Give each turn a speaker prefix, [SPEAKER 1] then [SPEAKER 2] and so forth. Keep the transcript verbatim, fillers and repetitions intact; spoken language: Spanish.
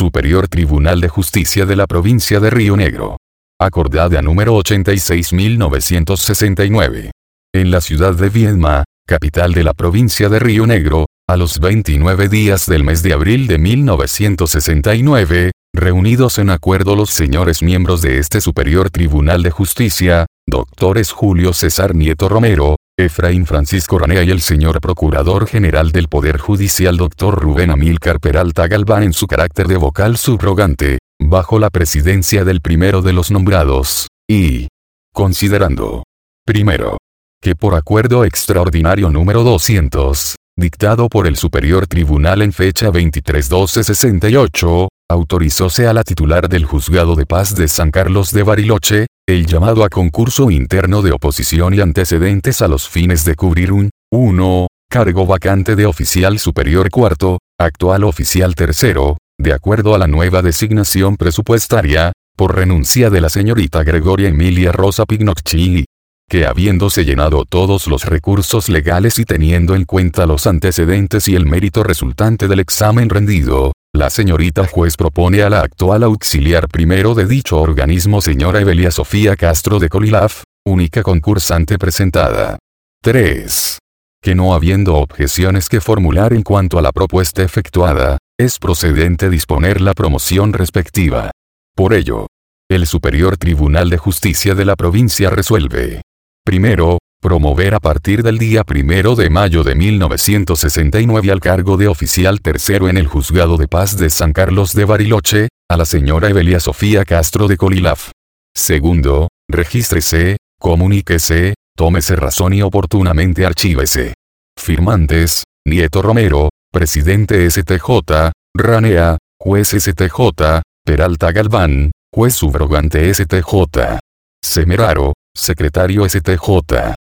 [SPEAKER 1] Superior Tribunal de Justicia de la Provincia de Río Negro. Acordada número ochenta y seis mil novecientos sesenta y nueve. En la ciudad de Viedma, capital de la provincia de Río Negro, a los veintinueve días del mes de abril de mil novecientos sesenta y nueve, reunidos en acuerdo los señores miembros de este Superior Tribunal de Justicia, doctores Julio César Nieto Romero, Efraín Francisco Ranea y el señor Procurador General del Poder Judicial doctor Rubén Amílcar Peralta Galván en su carácter de vocal subrogante, bajo la presidencia del primero de los nombrados, y considerando, primero, que por acuerdo extraordinario número doscientos, dictado por el Superior Tribunal en fecha veintitrés doce sesenta y ocho, autorizóse a la titular del Juzgado de Paz de San Carlos de Bariloche, el llamado a concurso interno de oposición y antecedentes a los fines de cubrir un, uno, cargo vacante de oficial superior cuarto, actual oficial tercero, de acuerdo a la nueva designación presupuestaria, por renuncia de la señorita Gregoria Emilia Rosa Pignocchi, que habiéndose llenado todos los recursos legales y teniendo en cuenta los antecedentes y el mérito resultante del examen rendido, la señorita juez propone a la actual auxiliar primero de dicho organismo señora Evelia Sofía Castro de Colilaf, única concursante presentada. tres. Que no habiendo objeciones que formular en cuanto a la propuesta efectuada, es procedente disponer la promoción respectiva. Por ello, el Superior Tribunal de Justicia de la provincia resuelve. Primero, promover a partir del día primero de mayo de mil novecientos sesenta y nueve al cargo de oficial tercero en el Juzgado de Paz de San Carlos de Bariloche, a la señora Evelia Sofía Castro de Colilaf. Segundo, regístrese, comuníquese, tómese razón y oportunamente archívese. Firmantes, Nieto Romero, presidente S T J, Ranea, juez S T J, Peralta Galván, juez subrogante S T J. Semeraro, secretario S T J.